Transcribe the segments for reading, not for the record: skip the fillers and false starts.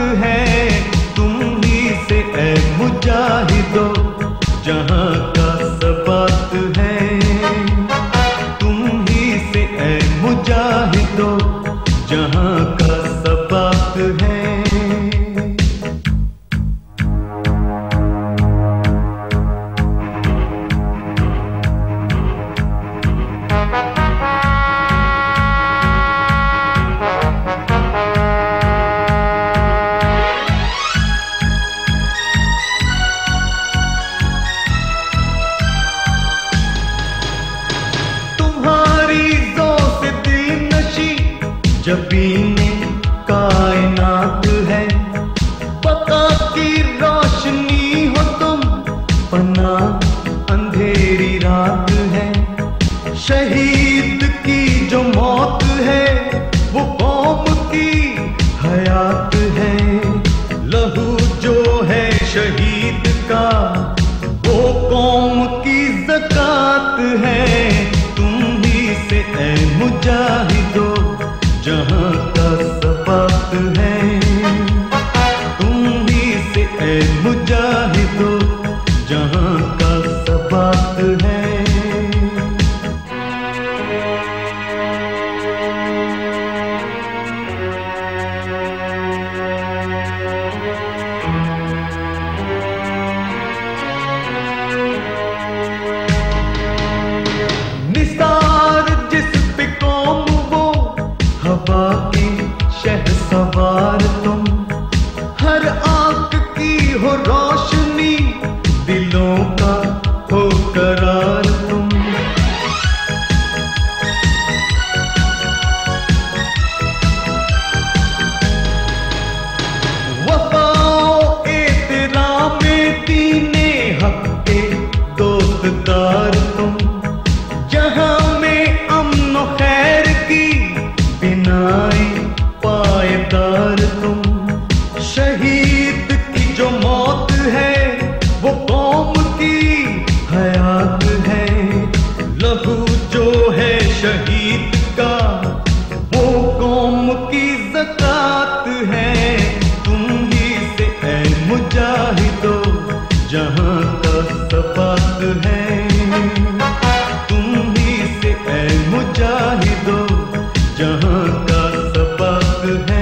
है, तुम ही से ऐ मुजाहिदो जहां का सबात है, तुम ही से ऐ मुजाहिदो जहां का सबात है। जबीने कायनात है, बका की रोशनी हो तुम, पना अंधेरी रात है। शहीद की जो मौत है वो कौम की हयात है, लहू जो है शहीद का वो कौम की ज़कात है। तुम ही से ऐ मुजाहिदो जहां का सबात है, तुम ही से ऐ मुजाहिदो जहां का सबात है। निसार जिस पे कौम वो हवा की शहसवार तुम, हर आंख की हो रोशनी, दिलों का हो करार तुम। वफाओ एहतरामे दीने हक के दोस्तदार तुम, जहां में अमन खैर की बिनाए पायदार तुम। शहीद की जो मौत है वो कौम की हयात है, लहू जो है शहीद का वो कौम की ज़कात है। तुम ही से ऐ मुजाहिदो जहां का सबात है, तुम ही से ऐ मुजाहिदो जहां का सबात है।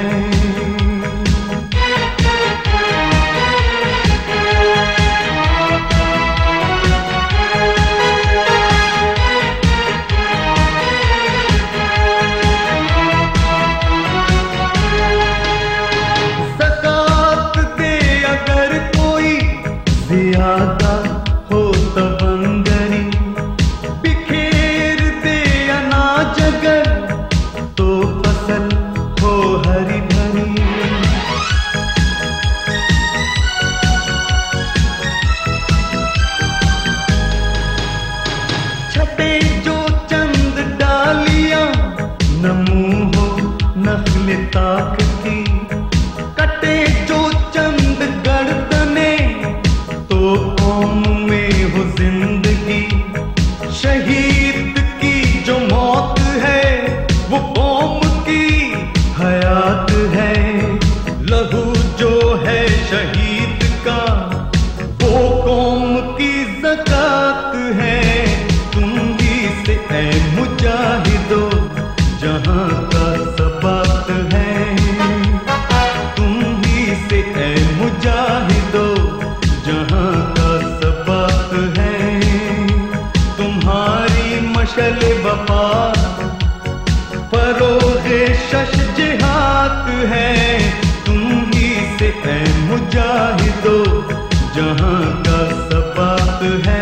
ज़कात दे अगर कोई ज़ियादा हो तवंगरी, बिखेर दे अनाज अगर तो फसल हो हरी भरी। छटे जो चंद डालियां, नमू हो नख्ल ताक की, कटे जो चंद गर्दने तो कौम में हो जिंदगी। शहीद की जो मौत है वो कौम की हयात है, लहू जो है शहीद का वो कौम की ज़कात है। तुम ही से ऐ मुजाहिदो जहां का सबात है, तुम ही से ऐ मुजाहिदो जहां का सबात है। तुम्हारी मशल वफा फरोगे शश जिहाद है, तुम ही से ऐ मुजाहिदो जहां का सबात है।